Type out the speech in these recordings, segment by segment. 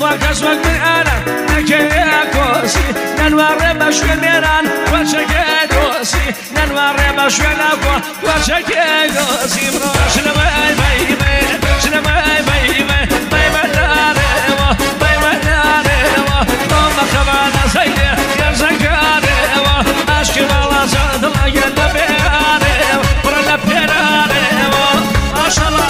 كسوك من أنا نكيا كوسي ننوار بشوي ميران وشكي دوسي ننوار بشوي لابو وشكي دوسي بروش لباي باي باي شلباي باي باي باي مداريو باي مداريو طم خبانا سيدي يا زكاريو أشكي والله زاد الله يلا بياريو برلا بياريو ما شاء الله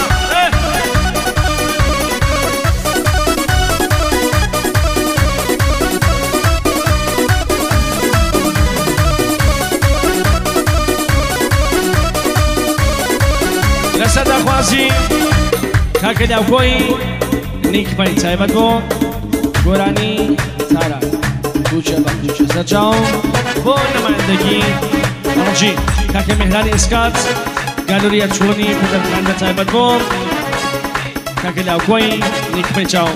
لسد أخوازي كاكد أوكوي نيك باي تايبت بو گورانی تارا دوچه با دوچه سرچاو بو نمایندگی آنجی کاک مهران اسکات گالوریا چونی پدر خانده تایبت بو کاک اوکوی نیک پیچاو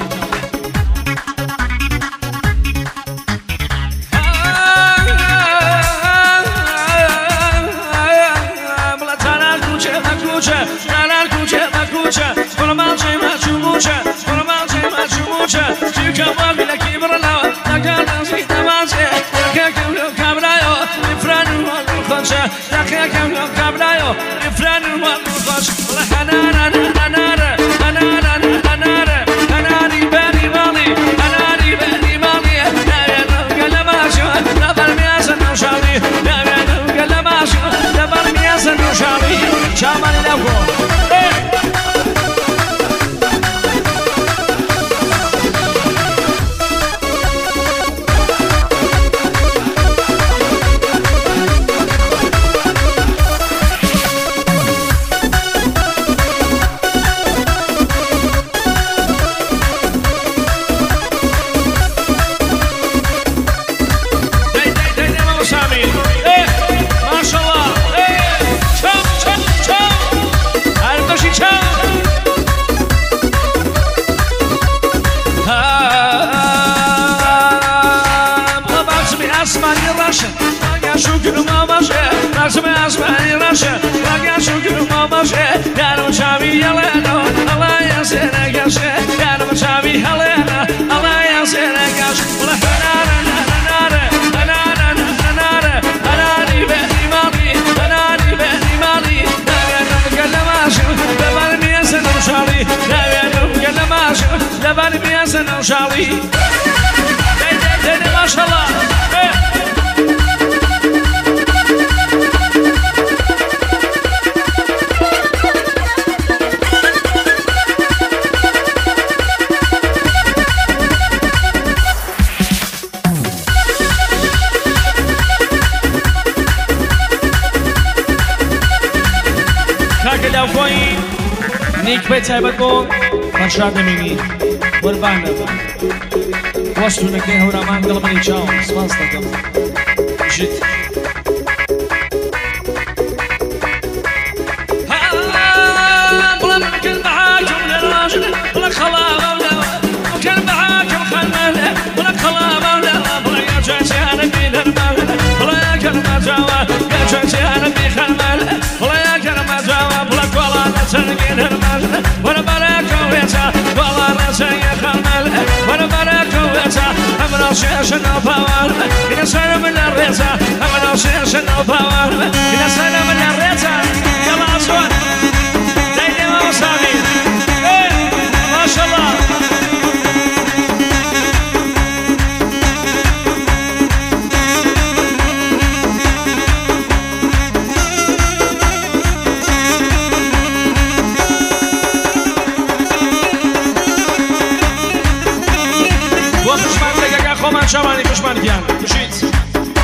شاوي ما شاء الله كاكل أوكوين نيك بيت سايبتكم فرشاد مني قربان وصلوا نكيه ورامان قلبني تشاو سباستكم جد بلا ممكن معاكم للراجل بلا خلاص ممكن معاكم خلنا بلا خلاص بلا يا جاتي انا بين المال بلا يا كلمة جواب يا جاتي انا بين خلنا بلا يا كلمة جواب بلا والله نسلقين المال ولا بلاك ويتا والله نسلقين خلنا ولا بلاك ويتا أمنا شيشنا وفوار إلى سلام الريتا أمنا شيشنا وفوار إلى سلام الريتا يلا أصوات دايما وصامي ما شاء الله خواهد شمانی کشمانی بیان کشید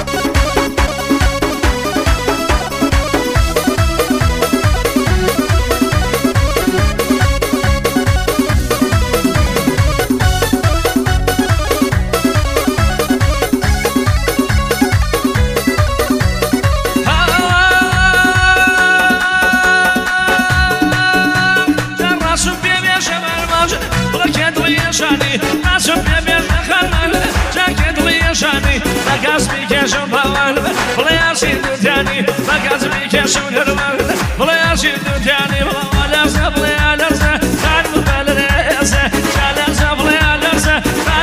بيكشون بوال ولا يصير تاني فقط بيكشون هرمان ولا يصير تاني ولا يصير ولا يصير كان مبالغ يصير كان يصير ولا يصير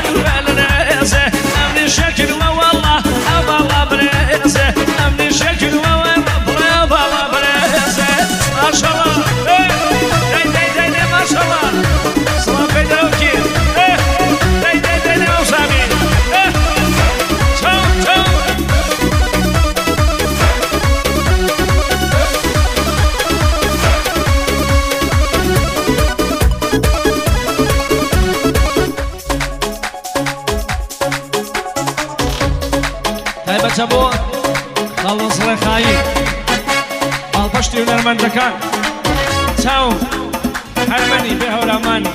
سبو خلص رخاي البشتي ونرمان دكان تاو حرماني بها ورماني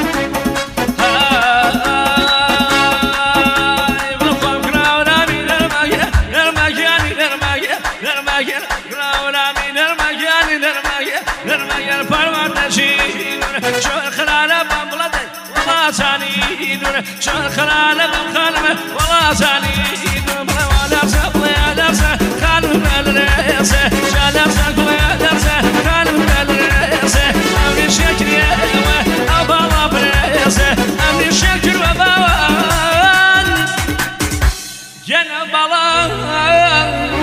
شو خلالة بخالمة والله ثاني بلا ولرسة بلا لرسة خالمة بالرئيسة شالرسة بلا لرسة خالمة بالرئيسة أمني الشكر يا أبا الله بالرئيسة أمني الشكر وبوان جنب الله